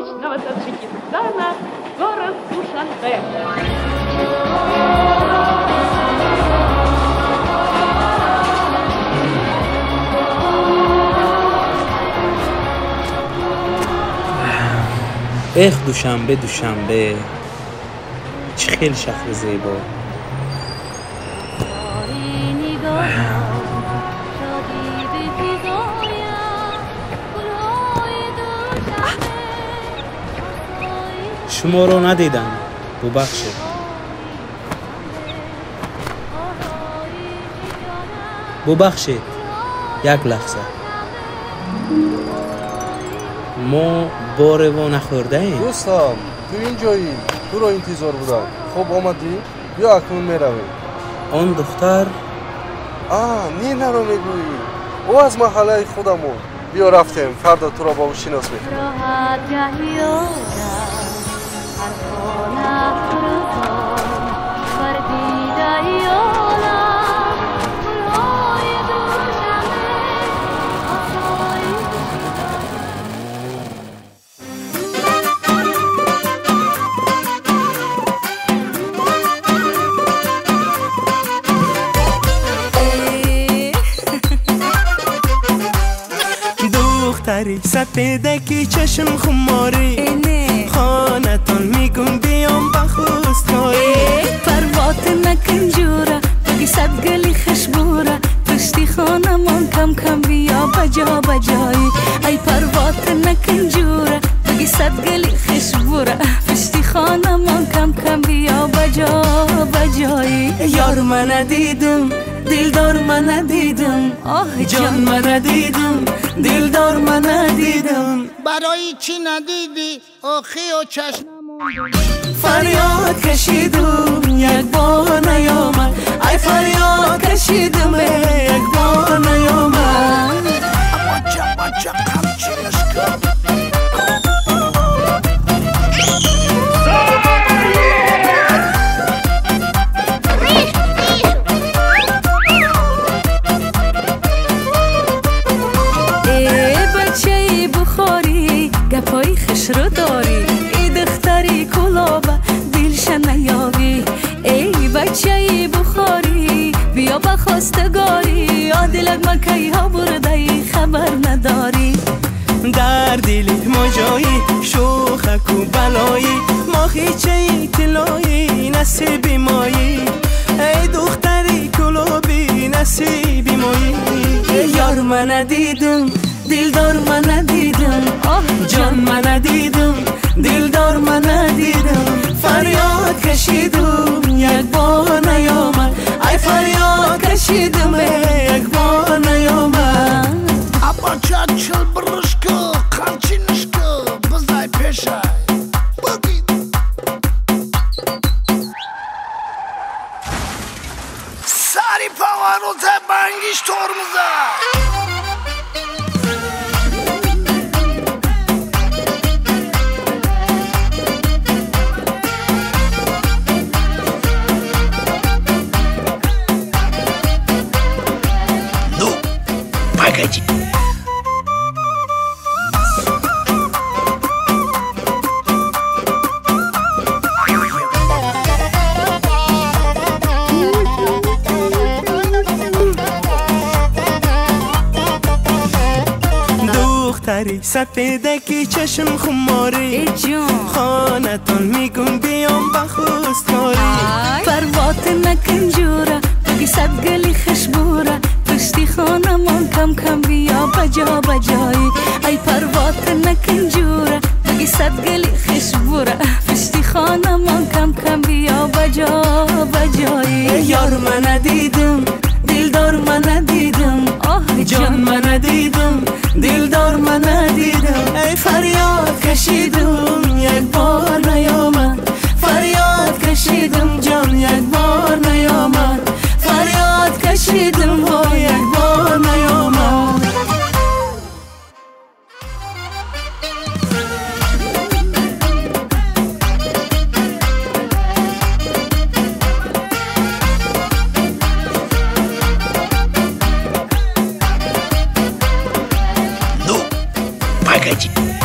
солнечного Таджикистана, город Душанбе. دوشنبه چه خیلی شهر زیبا. شما رو ندیدم، ببخشید یک لحظه. ما بارو نخورده ایم. دوستم تو این جایی، تو رو انتظار بودم. خب آمدی؟ یا اکنون میرویم. آن دختر نه رو میگویی. او از محله خودمون. بیا رفتیم، فردا تو را با او شناس میکنم. دختری سپیدکی چشم خماری خانتان میگم بیام بخوستاری پروات نکن جورا بگی صد گلی خشبورا پشتی خانمان کم کم بیا بجا بجایی ای پروات نکن جورا بگی صد گلی خشبورا پشتی خانمان کم کم بیا بجا بجایی یار من ندیدم دلدار من ندیدم جان من ندیدم دلدار من ندیدم برای چی ندیدی آخی و چشممون فریاد کشیدم یک بار نیامد ای فریاد کشیدم یک بار نیامد بچه قمچینش کن گپای خش رو داری ای دختری کلابه دلش نیابی ای بچه بخاری بیا بخواستگاری دلت مکی ها برده ای خبر نداری در دلی ما جایی شوخک و بلایی ما خیچه طلایی نصیبی مایی ای دختری کلابی نصیبی مایی یار من ندیدم دلدار من ندیدم جان من ندیدم دلدار من ندیدم فریاد کشیدم یک بار نیامد ای فریاد کشیدم یک بار نیامد بچه چل برش که قمچینش که بزای پیشه بگید سری پاوانو تا بانگیش ترمزه Погоди. دختری سپیدکی چشم خماری خانتان میگم بیام بخوستاری پروات نکن جورا بگی صد گلی خشبورا پشتی خانمان کم کم بیا بجا بجایی ای پروات نکن جورا بگی صد گلی خشبورا پشتی خانمان کم کم بیا بجا بجایی یار من ندیدم دلدار من ندیدم جان من ندیدم دلدار من ندیدم ای فریاد کشیدم یک بار نیامد فریاد کشیدم جان یک بار نیامد فریاد کشیدم یک بار نیامد Погоди.